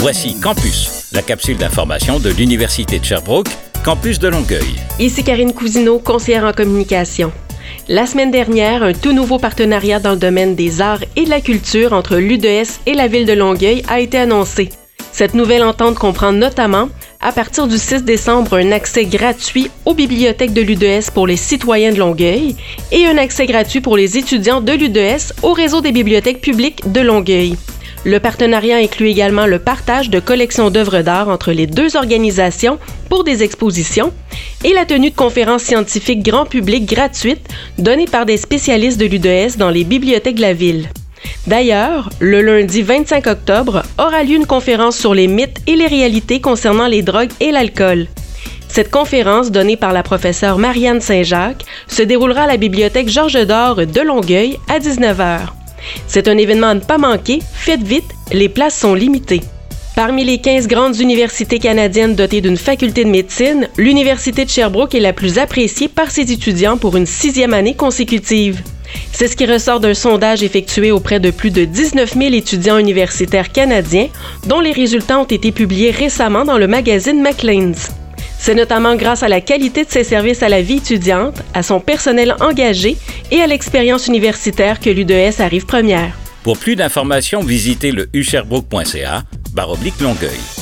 Voici Campus, la capsule d'information de l'Université de Sherbrooke, campus de Longueuil. Ici Karine Cousineau, conseillère en communication. La semaine dernière, un tout nouveau partenariat dans le domaine des arts et de la culture entre l'UDS et la ville de Longueuil a été annoncé. Cette nouvelle entente comprend notamment, à partir du 6 décembre, un accès gratuit aux bibliothèques de l'UDS pour les citoyens de Longueuil et un accès gratuit pour les étudiants de l'UDS au réseau des bibliothèques publiques de Longueuil. Le partenariat inclut également le partage de collections d'œuvres d'art entre les deux organisations pour des expositions et la tenue de conférences scientifiques grand public gratuites données par des spécialistes de l'UDS dans les bibliothèques de la ville. D'ailleurs, le lundi 25 octobre aura lieu une conférence sur les mythes et les réalités concernant les drogues et l'alcool. Cette conférence, donnée par la professeure Marianne Saint-Jacques, se déroulera à la bibliothèque Georges d'Or de Longueuil à 19h. C'est un événement à ne pas manquer, faites vite, les places sont limitées. Parmi les 15 grandes universités canadiennes dotées d'une faculté de médecine, l'Université de Sherbrooke est la plus appréciée par ses étudiants pour une 6e année consécutive. C'est ce qui ressort d'un sondage effectué auprès de plus de 19 000 étudiants universitaires canadiens, dont les résultats ont été publiés récemment dans le magazine Maclean's. C'est notamment grâce à la qualité de ses services à la vie étudiante, à son personnel engagé et à l'expérience universitaire que l'UDS arrive première. Pour plus d'informations, visitez le usherbrooke.ca/Longueuil.